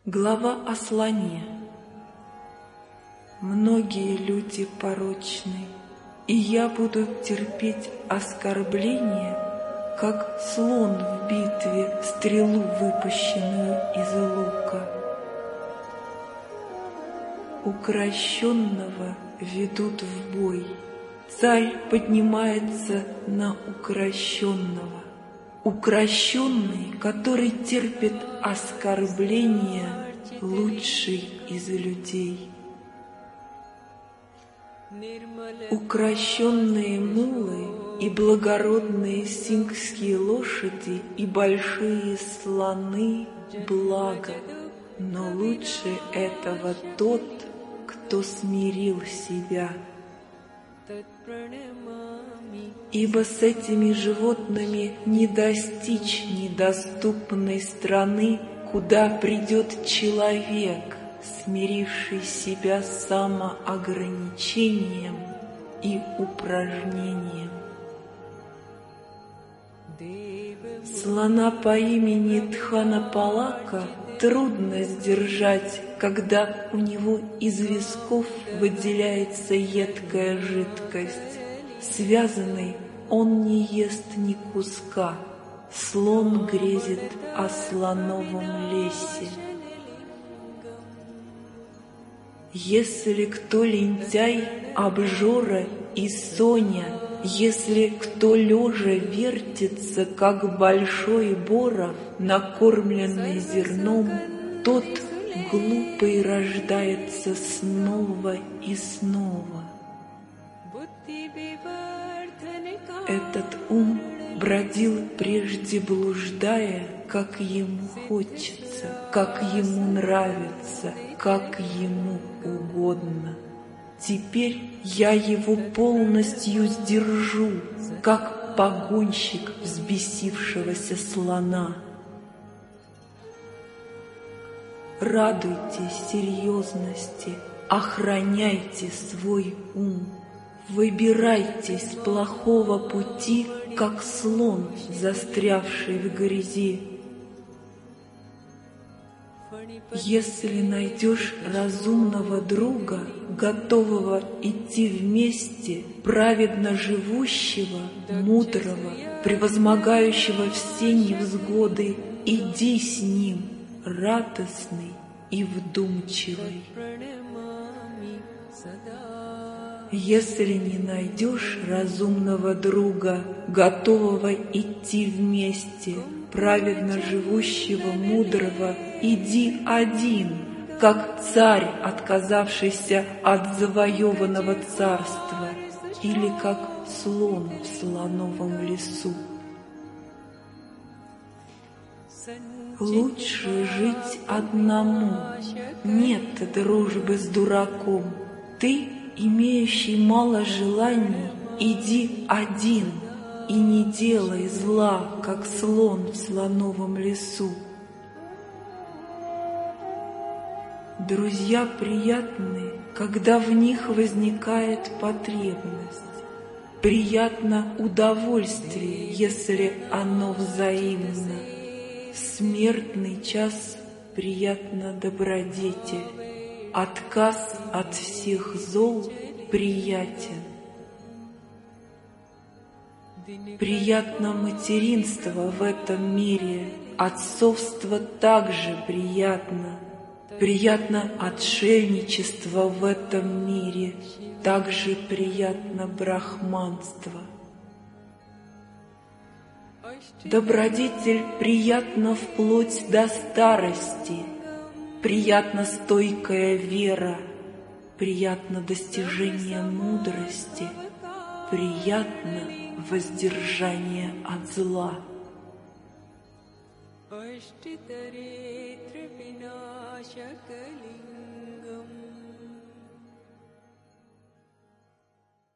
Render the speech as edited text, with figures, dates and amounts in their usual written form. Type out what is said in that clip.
Глава о слоне. Многие люди порочны, и я буду терпеть оскорбления, как слон в битве стрелу, выпущенную из лука. Укращенного ведут в бой, царь поднимается на укращенного. Укращенный, который терпит оскорбления, лучший из людей. Укращенные мулы и благородные сингские лошади и большие слоны — благо, но лучше этого тот, кто смирил себя. Ибо с этими животными не достичь недоступной страны, куда придет человек, смиривший себя самоограничением и упражнением. Слона по имени Дханапалака трудно сдержать, когда у него из висков выделяется едкая жидкость. Связанный он не ест ни куска, слон грезит о слоновом лесе. Если кто лентяй, обжора и соня, если кто лежа вертится, как большой боров, накормленный зерном, тот глупый рождается снова и снова. Этот ум бродил прежде, блуждая, как ему хочется, как ему нравится, как ему угодно. Теперь я его полностью сдержу, как погонщик взбесившегося слона. Радуйтесь серьезности, охраняйте свой ум. Выбирайтесь с плохого пути, как слон, застрявший в грязи. Если найдешь разумного друга, готового идти вместе, праведно живущего, мудрого, превозмогающего все невзгоды, иди с ним, радостный и вдумчивый. Если не найдешь разумного друга, готового идти вместе, праведно живущего, мудрого, иди один, как царь, отказавшийся от завоеванного царства, или как слон в слоновом лесу. Лучше жить одному, нет дружбы с дураком. Ты, имеющий мало желаний, иди один и не делай зла, как слон в слоновом лесу. Друзья приятны, когда в них возникает потребность. Приятно удовольствие, если оно взаимно. В смертный час приятна добродетель. Отказ от всех зол приятен. Приятно материнство в этом мире, отцовство также приятно. Приятно отшельничество в этом мире, также приятно брахманство. Добродетель приятна вплоть до старости. Приятна стойкая вера, приятно достижение мудрости, приятно воздержание от зла.